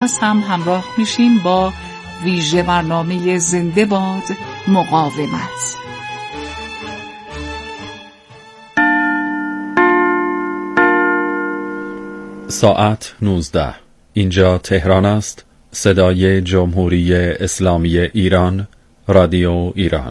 هم همراه میشیم با ویژه برنامه زنده باد مقاومت. ساعت 19. اینجا تهران است. صدای جمهوری اسلامی ایران، رادیو ایران.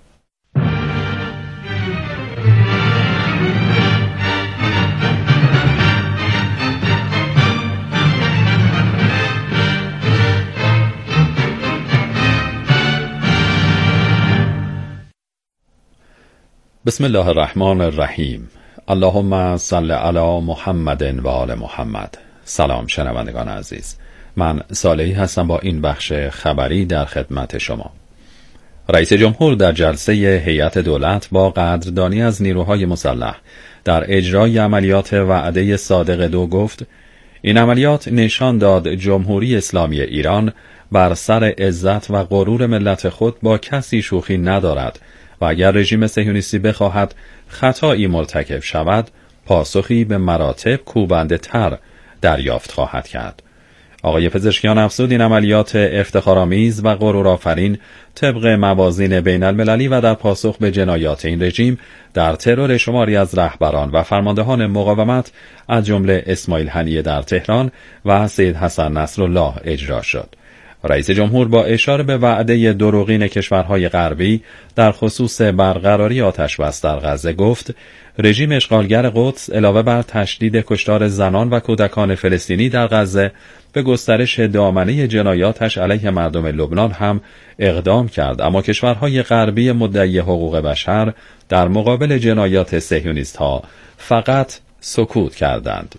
بسم الله الرحمن الرحیم. اللهم صل علی محمد و آل محمد. سلام شنوندگان عزیز، من صالحی هستم با این بخش خبری در خدمت شما. رئیس جمهور در جلسه هیئت دولت با قدردانی از نیروهای مسلح در اجرای عملیات وعده صادق 2 گفت: این عملیات نشان داد جمهوری اسلامی ایران بر سر عزت و غرور ملت خود با کسی شوخی ندارد و اگر رژیم صهیونیستی بخواهد خطایی مرتکب شود، پاسخی به مراتب کوبنده تر دریافت خواهد کرد. آقای پزشکیان افزود این عملیات افتخارآمیز و غرورآفرین طبق موازین بین المللی و در پاسخ به جنایات این رژیم در ترور شماری از رهبران و فرماندهان مقاومت از جمله اسماعیل هنیه در تهران و سید حسن نصرالله اجرا شد. رئیس جمهور با اشاره به وعده دروغین کشورهای غربی در خصوص برقراری آتش‌بس در غزه گفت: رژیم اشغالگر قدس علاوه بر تشدید کشتار زنان و کودکان فلسطینی در غزه به گسترش دامنه جنایاتش علیه مردم لبنان هم اقدام کرد، اما کشورهای غربی مدعی حقوق بشر در مقابل جنایات صهیونیست‌ها فقط سکوت کردند.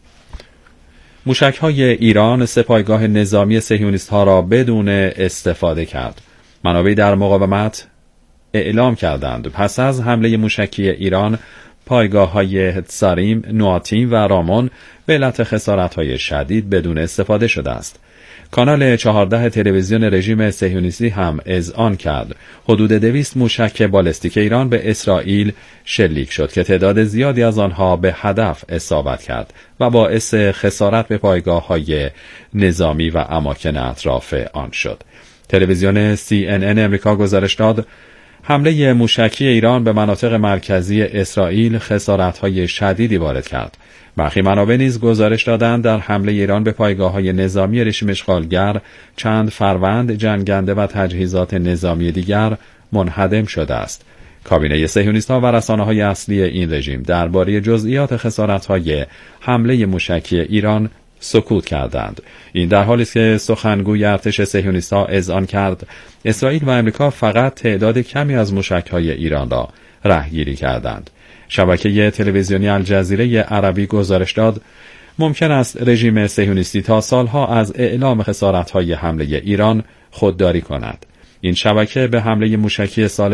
موشک‌های ایران سپایگاه نظامی صهیونیست‌ها را بدون استفاده کرد. منابعی در مقاومت اعلام کردند پس از حمله موشکی ایران پایگاه‌های هتساریم، نواتیم و رامون به علت خسارت‌های شدید بدون استفاده شده است. کانال 14 تلویزیون رژیم صهیونیستی هم اذعان کرد حدود 200 موشک بالستیک ایران به اسرائیل شلیک شد که تعداد زیادی از آنها به هدف اصابت کرد و باعث خسارت به پایگاه‌های نظامی و اماکن اطراف آن شد. تلویزیون CNN امریکا گزارش داد حمله موشکی ایران به مناطق مرکزی اسرائیل خسارت‌های شدیدی وارد کرد. برخی منابع نیز گزارش دادند در حمله ایران به پایگاه‌های نظامی رژیم اشغالگر چند فروند جنگنده و تجهیزات نظامی دیگر منهدم شده است. کابینه صهیونیست‌ها و رسانه‌های اصلی این رژیم درباره جزئیات خسارت‌های حمله موشکی ایران سکوت کردند. این در حالی است که سخنگوی ارتش صهیونیست‌ها اذعان کرد اسرائیل و امریکا فقط تعداد کمی از موشک‌های ایران را رهگیری کردند. شبکه تلویزیونی الجزیره عربی گزارش داد ممکن است رژیم صهیونیستی تا سالها از اعلام خسارت‌های حمله ایران خودداری کند. این شبکه به حمله موشکی سال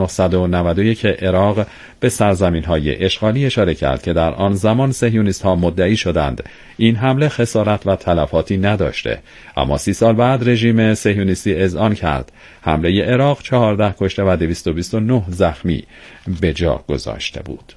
1991 عراق به سرزمین‌های اشغالی اشاره کرد که در آن زمان صهیونیست‌ها مدعی شدند این حمله خسارت و تلفاتی نداشته، اما 30 سال بعد رژیم صهیونیستی اذعان کرد حمله عراق 14 کشته و 229 زخمی به جا گذاشته بود.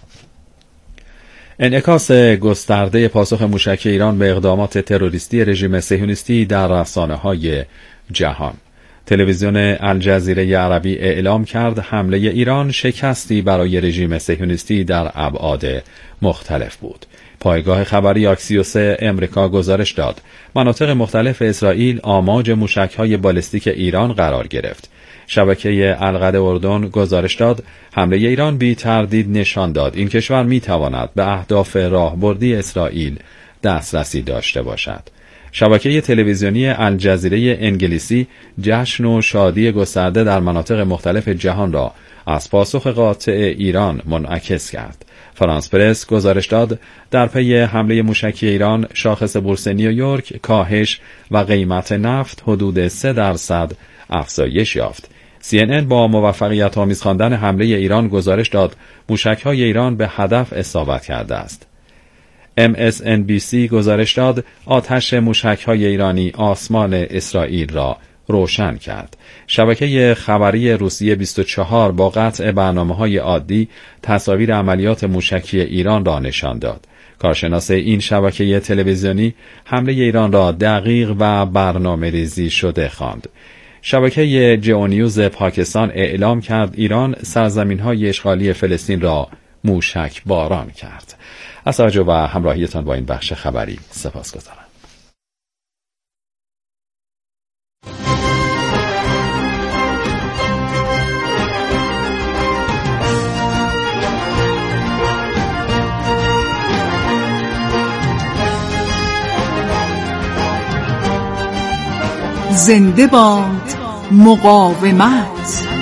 انعکاس گسترده پاسخ موشکی ایران به اقدامات تروریستی رژیم صهیونیستی در رسانه‌های جهان. تلویزیون الجزیره عربی اعلام کرد حمله ایران شکستی برای رژیم صهیونیستی در ابعاد مختلف بود. پایگاه خبری آکسیوس امریکا گزارش داد مناطق مختلف اسرائیل آماج موشک‌های بالستیک ایران قرار گرفت. شبکه القدس اردن گزارش داد حمله ایران بی تردید نشان داد این کشور می‌تواند به اهداف راهبردی اسرائیل دسترسی داشته باشد. شبکه تلویزیونی الجزیره انگلیسی جشن و شادی گسترده در مناطق مختلف جهان را از پاسخ قاطع ایران منعکس کرد. فرانس پرس گزارش داد در پی حمله موشکی ایران شاخص بورس نیویورک کاهش و قیمت نفت حدود 3% افزایش یافت. CNN با موفقیت آمیز خواندن حمله ایران گزارش داد موشک‌های ایران به هدف اصابت کرده است. MSNBC گزارش داد آتش موشک‌های ایرانی آسمان اسرائیل را روشن کرد. شبکه خبری روسیه 24 با قطع برنامه‌های عادی تصاویر عملیات موشکی ایران را نشان داد. کارشناس این شبکه تلویزیونی حمله ایران را دقیق و برنامه‌ریزی شده خواند. شبکه جئونیوز پاکستان اعلام کرد ایران سرزمین‌های اشغالی فلسطین را موشک باران کرد. از توجه و همراهیتان با این بخش خبری سپاسگزارم. زنده باد مقاومت.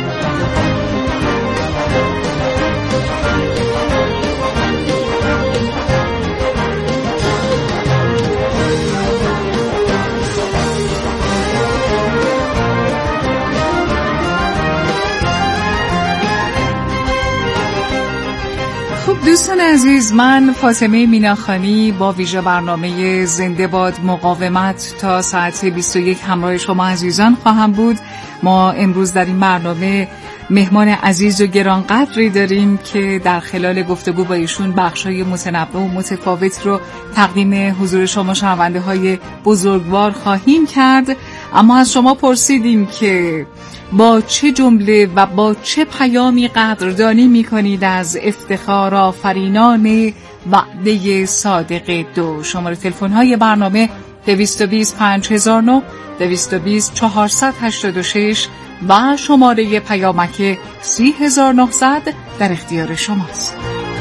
دوستان عزیز، من فاطمه میناخانی با ویژه برنامه زنده باد مقاومت تا ساعت 21 همراه شما عزیزان خواهم بود. ما امروز در این برنامه مهمان عزیز و گرانقدری داریم که در خلال گفتگو با ایشون بخش‌های متنوع و متفاوت رو تقدیم حضور شما شنونده های بزرگوار خواهیم کرد. اما از شما پرسیدیم که با چه جمله و با چه پیامی قدردانی می‌کنید از افتخار آفرینان وعده صادق 2. شماره تلفن‌های برنامه 220 5009 220 486 و شماره پیامک 30900 در اختیار شماست.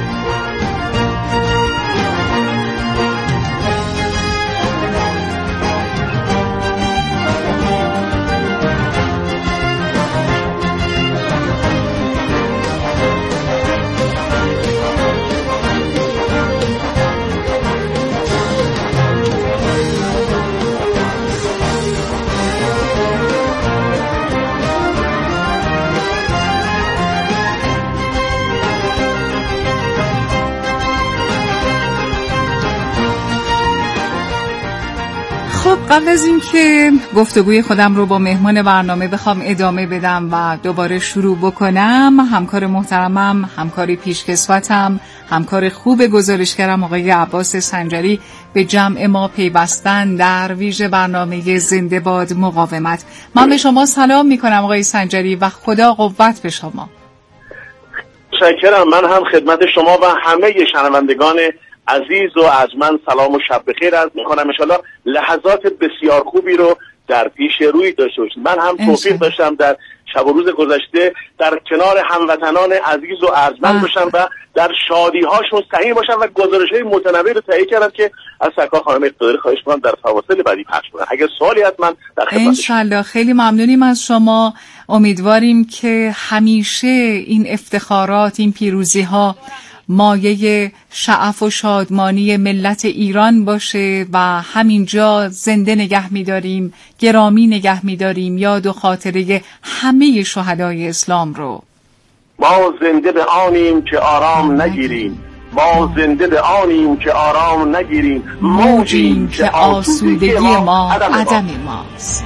قبل از این که گفتگوی خودم رو با مهمان برنامه بخوام ادامه بدم و دوباره شروع بکنم، همکار محترمم، همکار پیشکسوتم، همکار خوب گزارشگرم آقای عباس سنجری به جمع ما پیوستن در ویژه برنامه زنده باد مقاومت. من به شما سلام میکنم آقای سنجری و خدا قوت به شما. متشکرم. من هم خدمت شما و همه شنوندگان عزیز و ارجمند سلام و شب بخیر عرض می‌کنم. ان شاءالله لحظات بسیار خوبی رو در پیش روی داشته باشید. من هم توفیق داشتم در شب و روز گذشته در کنار هموطنان عزیز و ارجمند باشم و در شادی‌هاشون سهیم باشم و گزارش‌های متنوع رو تهیه کردم که از سرکار خانم اقتداری خواهش می‌کنم در فواصل بعدی پخش کنم. اگر سوالی هست من در خدمتتون. ان شاءالله خیلی ممنونیم از شما. امیدواریم که همیشه این افتخارات، این پیروزی‌ها مایه شعف و شادمانی ملت ایران باشه و همینجا زنده نگه می‌داریم، گرامی نگه می‌داریم یاد و خاطره همه شهدای اسلام رو. ما زنده به آنیم که آرام نگیریم، ما زنده به آنیم که آرام نگیریم، موجیم که آسودگی ما عدم ماست.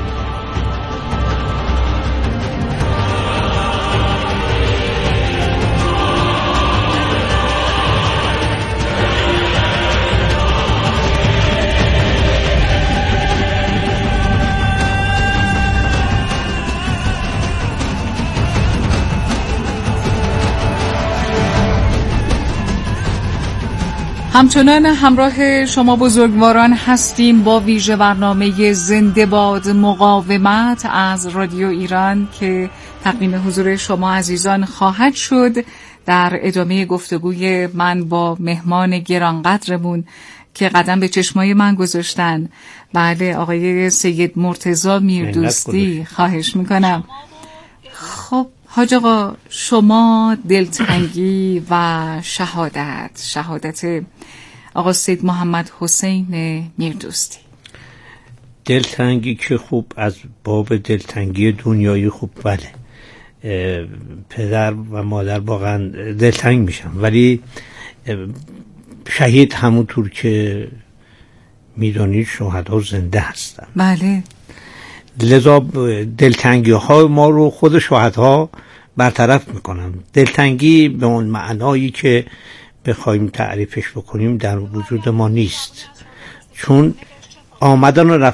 همچنان همراه شما بزرگواران هستیم با ویژه برنامه زنده باد مقاومت از رادیو ایران که تقدیم حضور شما عزیزان خواهد شد. در ادامه گفتگوی من با مهمان گرانقدرمون که قدم به چشمای من گذاشتن، بله آقای سید مرتضی میردوستی، خواهش میکنم. خب حاج آقا، شما دلتنگی و شهادت آقا سید محمد حسین میردوستی. دلتنگی که خوب از باب دلتنگی دنیایی خوب، بله پدر و مادر واقعا دلتنگ میشن، ولی شهید همونطور که میدونید شهدا زنده هستن. بله. لذا دلتنگی ها ما رو خود شهدها برطرف میکنن. دلتنگی به اون معنایی که بخوایم تعریفش بکنیم در وجود ما نیست، چون آمدن و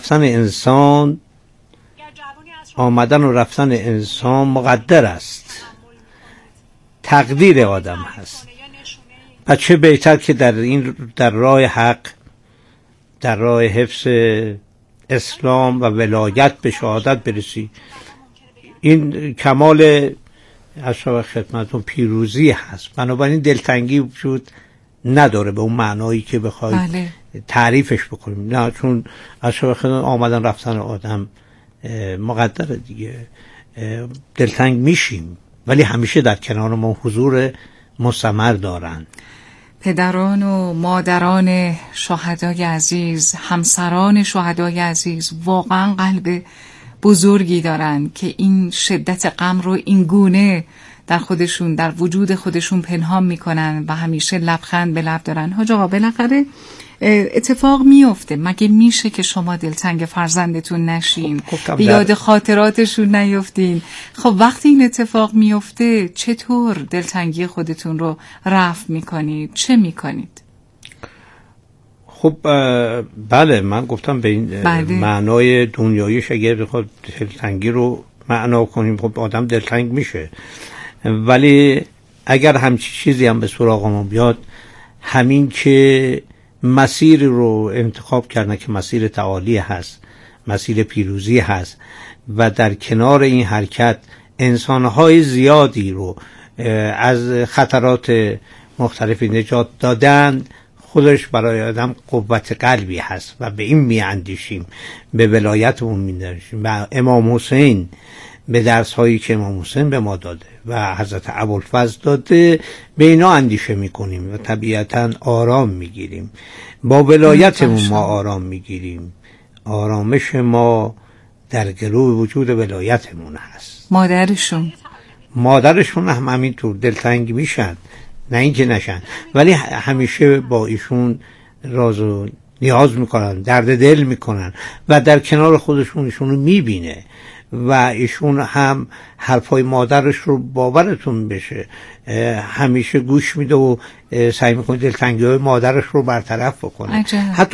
رفتن انسان مقدر است، تقدیر آدم هست. و چه بهتر که در راه حق، در راه حفظ اسلام و ولایت به شهادت برسی. این کمال عرض خدمتتون پیروزی هست. بنابراین دلتنگی وجود نداره به اون معنایی که بخواید تعریفش بکنیم، نه، چون عرض آمدن رفتن آدم مقدره دیگه. دلتنگ میشیم ولی همیشه در کنار ما حضور مستمر دارن. پدران و مادران شهدای عزیز، همسران شهدای عزیز واقعا قلب بزرگی دارن که این شدت غم رو این گونه در خودشون، در وجود خودشون پنهان میکنن و همیشه لبخند به لب دارن. حاج آقا بالاخره اتفاق میفته، مگه میشه که شما دلتنگ فرزندتون نشین، به یاد خاطراتشون نیفتین؟ خب وقتی این اتفاق میفته چطور دلتنگی خودتون رو رفع میکنید؟ چه میکنید؟ خب بله، من گفتم به این معنای دنیاییش اگر بخواد دلتنگی رو معنا کنیم، خب آدم دلتنگ میشه. ولی اگر همچی چیزی هم به سراغ ما بیاد، همین که مسیر رو انتخاب کردن که مسیر تعالی هست، مسیر پیروزی هست و در کنار این حرکت انسانهای زیادی رو از خطرات مختلفی نجات دادن، خودش برای آدم قوت قلبی هست و به این می اندیشیم، به ولایتمون می اندیشیم و امام حسین به درس هایی که امام حسین به ما داده و حضرت ابوالفضل داده، به اینا اندیشه می کنیم و طبیعتا آرام می گیریم. با ولایتمون ما آرام می گیریم. آرامش ما در گلو وجود ولایتمون هست. مادرشون هم همینطور دلتنگ میشن، نه اینکه نشن، ولی همیشه با ایشون راز و نیاز میکنن، درد دل میکنن و در کنار خودشون ایشونو میبینه و ایشون هم حرفای مادرش رو باورتون بشه همیشه گوش میده و سعی میکنه دلتنگی‌های مادرش رو برطرف بکنه. حتی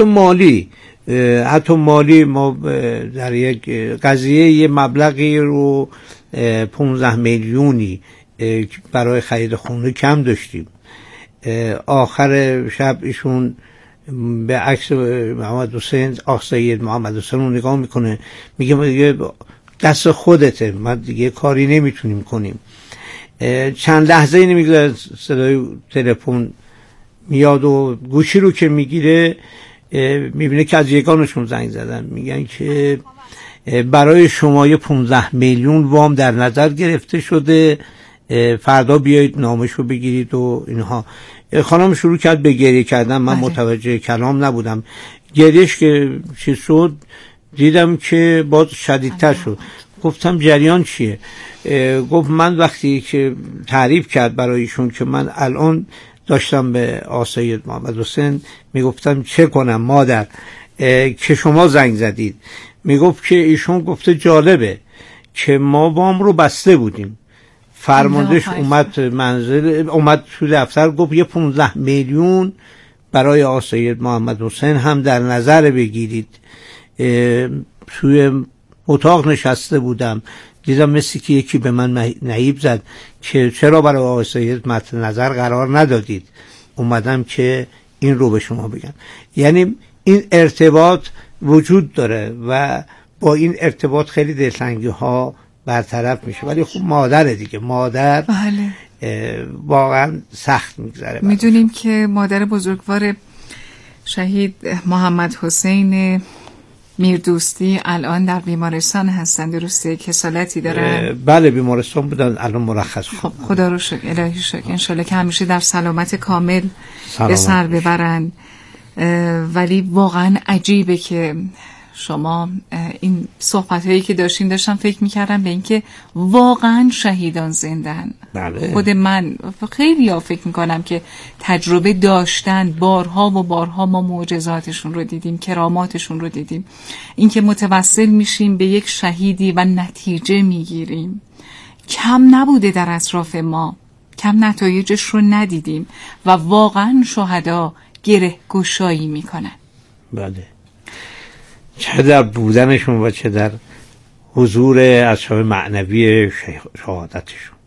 مالی ما در یک قضیه یه مبلغی رو 15 میلیونی برای خرید خونه کم داشتیم. آخر شب ایشون به عکس محمد حسین، آقا سید محمد حسین رو نگاه میکنه، میگه دست خودته، ما دیگه کاری نمیتونیم کنیم. چند لحظه نمیگذاره صدای تلفن میاد و گوشی رو که میگیره میبینه که از یگانشون زنگ زدن، میگن که برای شما 15 میلیون وام در نظر گرفته شده، فردا بیایید نامش رو بگیرید و اینها. خانم شروع کرد به گریه کردن. من متوجه کلام نبودم. گریهش که چی شد دیدم که باز شدیدتر شد. گفتم جریان چیه؟ گفت من وقتی که تعریف کرد برایشون که من الان داشتم به آقا سید محمد حسین میگفتم چه کنم مادر که شما زنگ زدید، میگفت که ایشون گفته جالبه که ما وام رو بسته بودیم، فرماندهش اومد منزل، اومد تو دفتر، گفت 15 میلیون برای آقا سید محمد حسین هم در نظر بگیرید. توی اتاق نشسته بودم، دیدم مثل که یکی به من نهیب زد که چرا برای آقا سید مد نظر قرار ندادید. اومدم که این رو به شما بگم. یعنی این ارتباط وجود داره و با این ارتباط خیلی دلتنگی ها برطرف میشه. ولی خب مادر دیگه، مادر واقعا سخت میگذره. میدونیم که مادر بزرگوار شهید محمد حسین میردوستی الان در بیمارستان هستند، درسته؟ کسالتی دارن؟ بله بیمارستان بودن، الان مرخص شدن. خب خدا رو شکر، الهی شکر، انشالله که همیشه در سلامت کامل به سر ببرن. ولی واقعا عجیبه که شما این صحبت‌هایی که داشتم فکر می‌کردم به اینکه واقعا شهیدان زندن. بله. خود من خیلی فکر می‌کنم که تجربه داشتن، بارها و بارها ما معجزاتشون رو دیدیم، کراماتشون رو دیدیم. اینکه متوسل میشیم به یک شهیدی و نتیجه میگیریم، کم نبوده در اطراف ما. کم نتایجش رو ندیدیم و واقعا شهدا گره گشایی میکنن. بله، چه در بودنشون و چه در حضور اصحاب معنوی شهادتشون.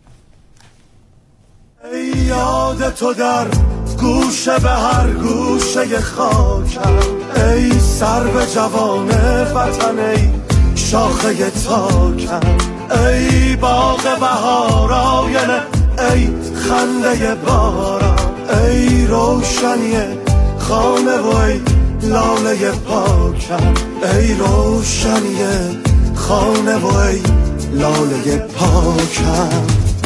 ای یاد تو در گوشه به هر گوشه خاکم، ای سرو جوان وطن، ای شاخه تاکم، ای باغ بهار آینه، ای خنده باران، ای روشنی خانه و ای لاله پاکم، ای روشنی خانه و ای لاله پاکم.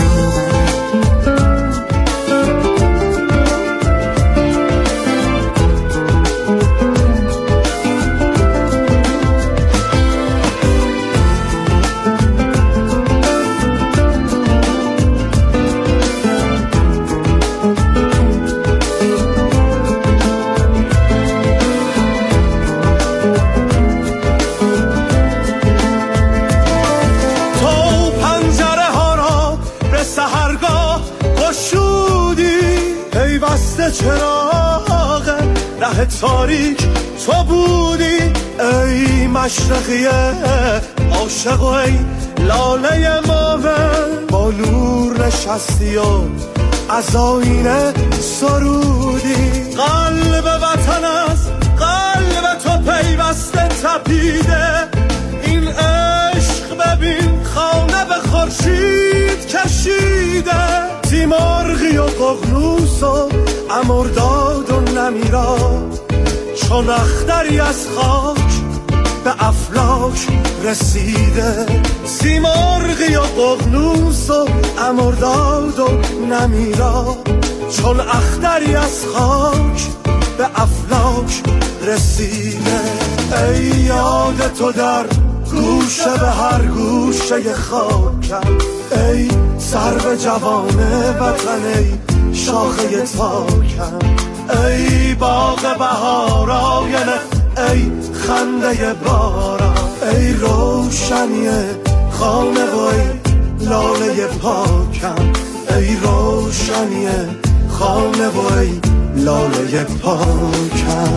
چراغ ره تاریک تو بودی، ای مشرقی عاشق و ای لاله ماون، با نور نشستی و از آینه سرودی. قلب وطن از قلب تو پیوسته تپیده، این عشق ببین خانه به خورشید کشیده. تیمارغی و ققنوس و امرداد و نمیرا، چون اختری از خاک به افلاک رسیده. تیمارغی و ققنوس و امرداد و نمیرا، چون اختری از خاک به افلاک رسیده. ای یاد تو در گوشه به هر گوشه خاکم، ای سرو جوان وطن، ای شاخه تاکم، ای باغ بهار آینه، ای خنده باران، ای روشنی خانه و ای لاله پاکم، ای روشنی خانه و ای لاله پاکم.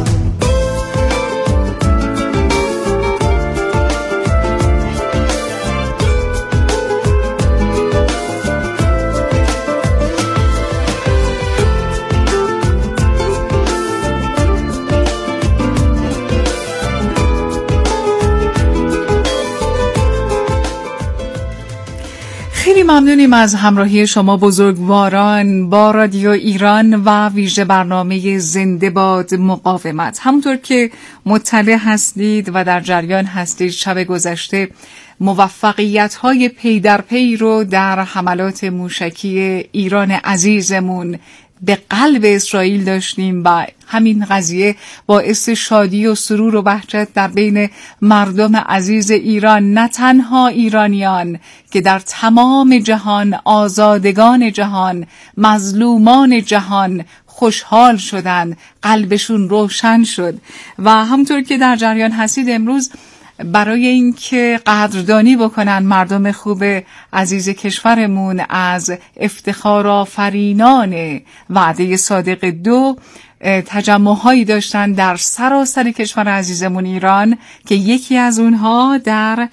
خیلی ممنونیم از همراهی شما بزرگواران با رادیو ایران و ویژه برنامه زنده باد مقاومت. همونطور که مطلع هستید و در جریان هستید، شب گذشته موفقیت‌های پی در پی رو در حملات موشکی ایران عزیزمون به قلب اسرائیل داشتیم و همین قضیه باعث شادی و سرور و بهجت در بین مردم عزیز ایران، نه تنها ایرانیان که در تمام جهان، آزادگان جهان، مظلومان جهان خوشحال شدند، قلبشون روشن شد. و همونطور که در جریان هستید، امروز برای اینکه قدردانی بکنن مردم خوب عزیز کشورمون از افتخار آفرینان وعده صادق 2، تجمع‌هایی داشتن در سراسر کشور عزیزمون ایران که یکی از اونها در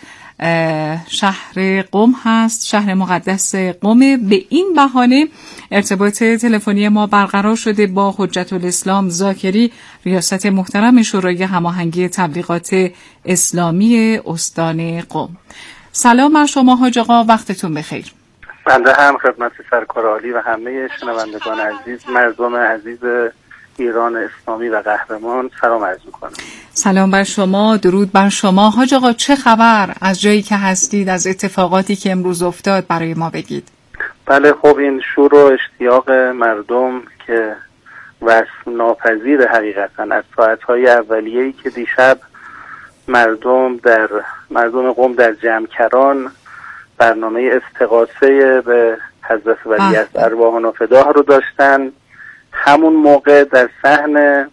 شهر قم هست، شهر مقدس قم. به این بهانه ارتباط تلفنی ما برقرار شده با حجت الاسلام زاکری، ریاست محترم شورای هماهنگی تبلیغات اسلامی استان قم. سلام بر شما حاج آقا، وقتتون بخیر. بنده هم خدمت سرکار عالی و همه شنوندگان عزیز، مردم عزیز ایران اسلامی و قهرمان سلام عرض می‌کنم. سلام بر شما، درود بر شما. حاج آقا چه خبر از جایی که هستید، از اتفاقاتی که امروز افتاد برای ما بگید. بله خب، این شور و اشتیاق مردم که وصف ناپذیر حقیقتا از ساعت‌های اولیه‌ای که دیشب مردم قم در جمکران برنامه استغاثه به حضرت ولیعصر ارواحنا فداه رو داشتن، همون موقع در صحن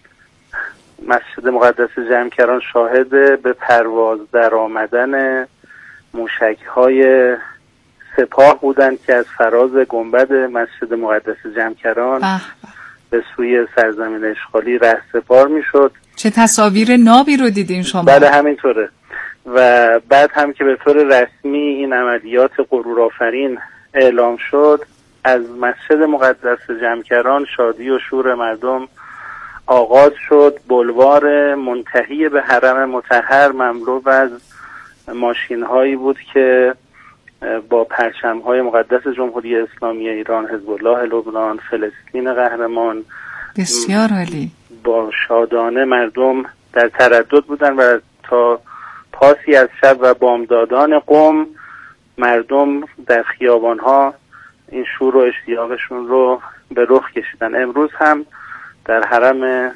مسجد مقدس جمکران شاهد به پرواز در آمدن موشک‌های سپاه بودند که از فراز گنبد مسجد مقدس جمکران به سوی سرزمین اشغالی رهسپار میشد. چه تصاویر نابی رو دیدین شما؟ بله همینطوره. و بعد هم که به طور رسمی این عملیات غرورآفرین اعلام شد، از مسجد مقدس جمکران شادی و شور مردم آغاز شد. بلوار منتهی به حرم مطهر مملو از ماشین هایی بود که با پرچم های مقدس جمهوری اسلامی ایران، حزب الله لبنان، فلسطین قهرمان، بسیار عالی، با شادانه مردم در تردد بودن و تا پاسی از شب و بامدادان قم مردم در خیابان ها این شور و اشتیاقشون رو به رخ کشیدن. امروز هم در حرم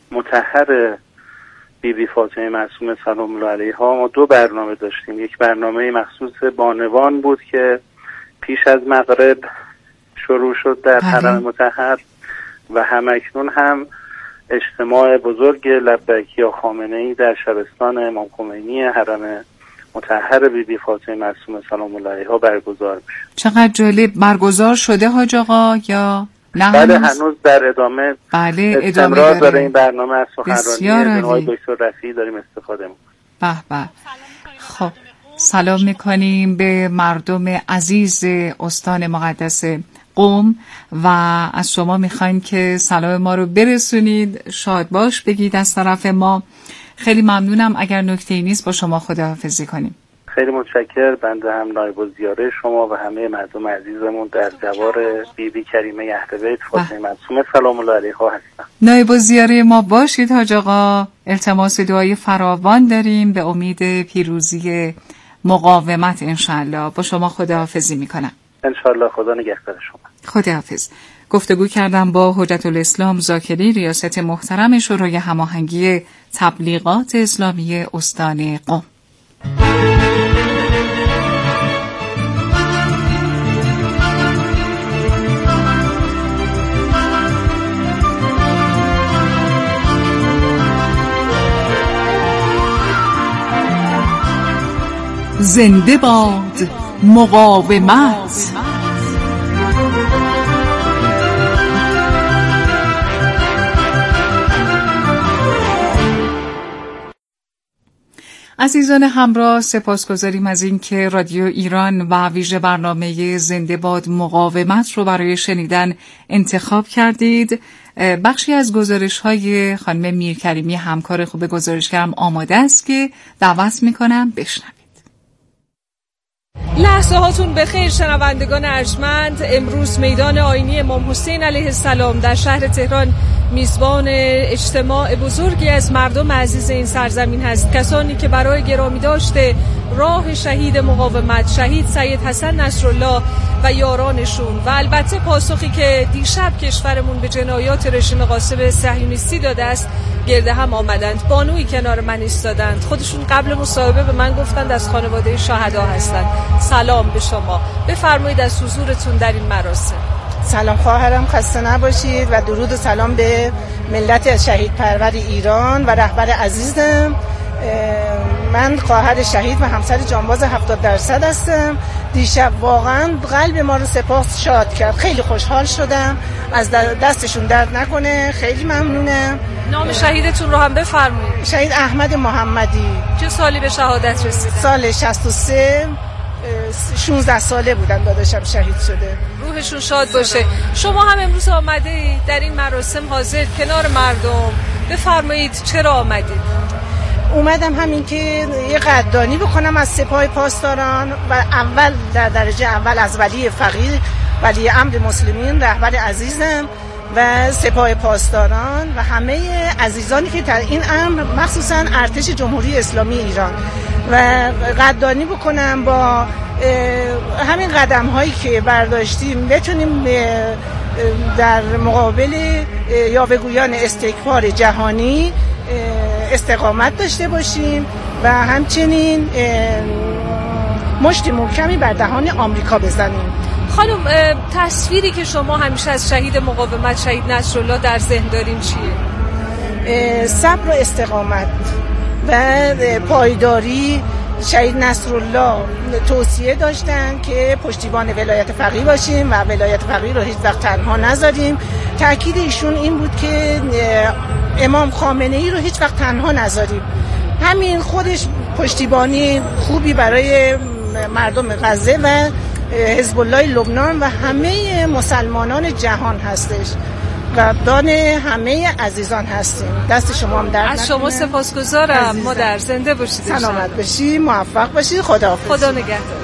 مطهر بیبی فاطمه معصومه سلام الله علیها ما 2 برنامه داشتیم. یک برنامه مخصوص بانوان بود که پیش از مغرب شروع شد در حرم مطهر و همکنون هم اجتماع بزرگ لبیک یا خامنه‌ای در شبستان امام خمینی حرم مطهر بیبی فاطمه معصومه سلام الله علیها برگزار میشه. چقدر جالب. برگزار شده حاج آقا یا نه؟ بله هنوز در ادامه. بله استمرار داره این برنامه از سخنرانی جناب دکتر رفیعی داریم استفاده میکنیم. به به. خب سلام میکنیم به مردم عزیز استان مقدس قم و از شما میخوایم که سلام ما رو برسونید، شاد باش بگید از طرف ما. خیلی ممنونم. اگر نکته‌ای نیست با شما خداحافظی کنیم. خیلی متشکر. بنده هم نایب الزیاره شما و همه مردم عزیزمون در جوار بیبی کریمه اهل بیت فاطمه معصومه سلام الله علیها هستم. نایب الزیاره ما باشید حاج آقا. التماس دعای فراوان داریم به امید پیروزی مقاومت انشالله. با شما خداحافظی میکنم. انشالله. خدا نگهدار شما. خداحافظ. گفتگو کردم با حجت الاسلام زاکری، ریاست محترم شورای هماهنگی تبلیغات اسلامی استان قم. زنده باد مقاومت. عزیزان همراه، سپاسگزاریم از این که رادیو ایران و ویژه برنامه زنده باد مقاومت رو برای شنیدن انتخاب کردید. بخشی از گزارش‌های خانم میرکریمی همکار خوب گزارشگرم آماده است که دعوت می‌کنم بشنوید. لحظه هاتون بخیر شنوندگان ارجمند. امروز میدان آیینی امام حسین علیه السلام در شهر تهران میزبان اجتماع بزرگی از مردم عزیز این سرزمین هست، کسانی که برای گرامی داشته راه شهید مقاومت شهید سید حسن نصرالله و یارانشون و البته پاسخی که دیشب کشورمون به جنایات رژیم غاصب صهیونیستی داده است گرد هم آمدند. بانوی کنار من ایستادند، خودشون قبل مصاحبه به من گفتند از خانواده شهدا هستند. سلام به شما، بفرمایید از حضورتون در این مراسم. سلام خواهرم، خسته نباشید و درود و سلام به ملت شهید پرور ایران و رهبر عزیزم. من خواهر شهید و همسر جانباز 70% هستم. دیشب واقعا قلب ما رو سپاس شاد کرد، خیلی خوشحال شدم، از دستشون درد نکنه، خیلی ممنونم. نام شهیدتون رو هم بفرمایید. شهید احمد محمدی. چه سالی به شهادت رسید؟ سال 63. 16 ساله بودن داداشم شهید شده. روحشون شاد باشه. شما هم امروز آمده اید در این مراسم حاضر کنار مردم، بفرمایید چرا آمدید؟ اومدم همین که یه قدردانی بکنم از سپاه پاسداران و اول در درجه اول از ولی فقیه ولی امر مسلمین رهبر عزیزم و سپاه پاسداران و همه عزیزانی که در این امر مخصوصا ارتش جمهوری اسلامی ایران و قدردانی بکنم با همین قدم هایی که برداشتیم بتونیم در مقابل یاوه‌گویان استکبار جهانی استقامت داشته باشیم و همچنین مشت محکمی بر دهان آمریکا بزنیم. خانم، تصویری که شما همیشه از شهید مقاومت شهید نصرالله در ذهن دارین چیه؟ صبر و استقامت و پایداری شهید نصرالله توصیه داشتن که پشتیبان ولایت فقیه باشیم و ولایت فقیه رو هیچ وقت تنها نذاریم. تأکید ایشون این بود که امام خامنه‌ای رو هیچ وقت تنها نذاریم. همین خودش پشتیبانی خوبی برای مردم غزه و حزب الله لبنان و همه مسلمانان جهان هستش و دان همه عزیزان هستیم. دست شما هم درد نکنه. از شما سپاسگزارم. مادر زنده باشید، سلامت باشی، موفق باشی. خداحافظ. خدا نگهدار.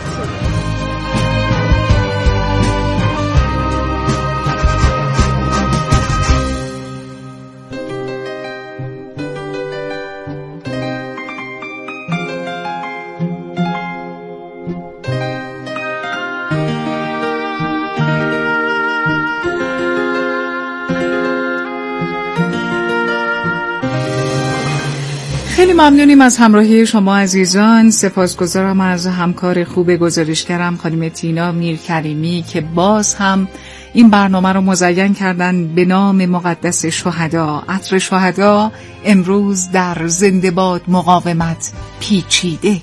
خیلی ممنونیم از همراهی شما عزیزان. سپاسگزارم از همکار خوب گزارشگرم خانم تینا میرکریمی که باز هم این برنامه رو مزین کردن به نام مقدس شهدا. عطر شهدا امروز در زنده باد مقاومت پیچیده.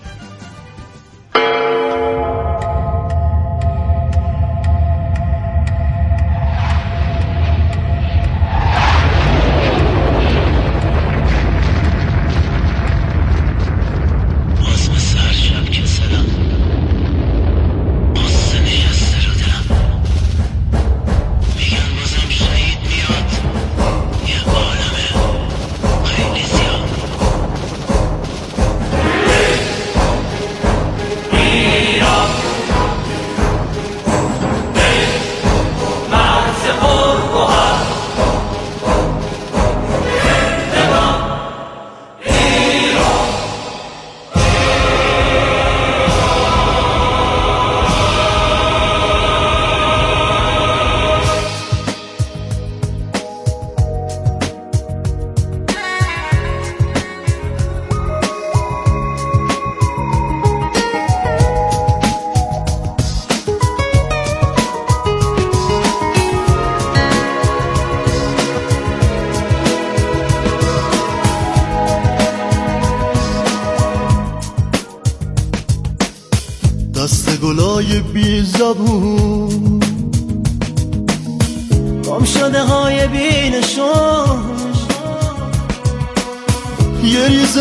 گلای بی زبون گم شده های بی نشون، یه ریز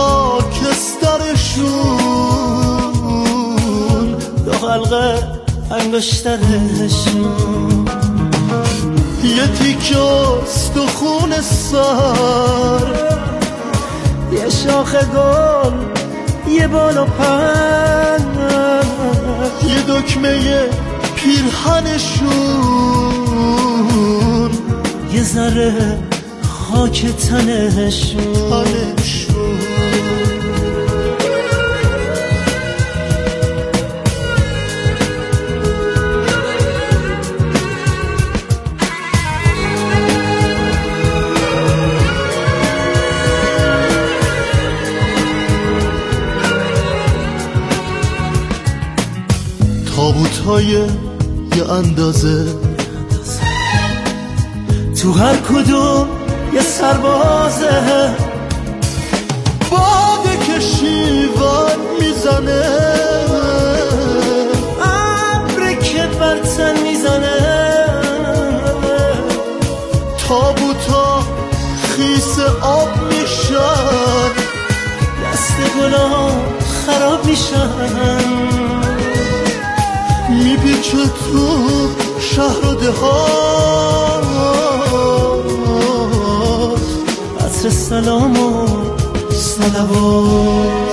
خاکسترشون دو حلقه انگشترشون، یه تیکه استخون سر، یه شاخ گل، یه بال و پر، یه دکمه پیرهنشون، یه ذره خاک تنشون. تابوت‌های یه اندازه، تو هر کدوم یه سربازه، باده که شیون میزنه، ابری که بر تن میزنه، تابوتا خیس آب میشن، دست گلا خراب میشن، میپیچه تو شهر و دهات، عطر سلام و صلوات.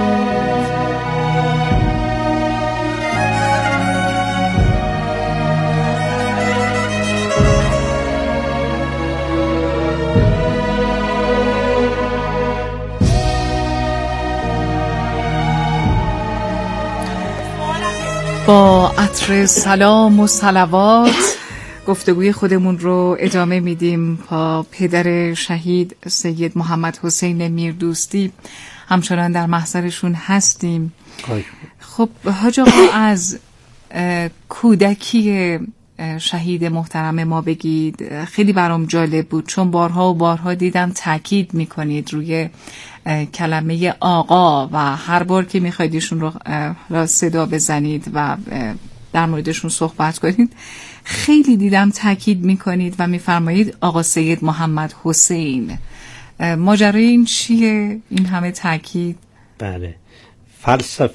با عطر سلام و صلوات گفتگوی خودمون رو ادامه میدیم. با پدر شهید سید محمد حسین میردوستی همچنان در محضرشون هستیم. خب حاج آقا، از کودکی شهید محترم ما بگید. خیلی برام جالب بود چون بارها و بارها دیدم تاکید میکنید روی کلمه آقا و هر بار که میخواید ایشون رو صدا بزنید و در موردشون صحبت کنید خیلی دیدم تاکید میکنید و میفرمایید آقا سید محمد حسین. ماجرای این چیه این همه تاکید؟ بله، فلسفه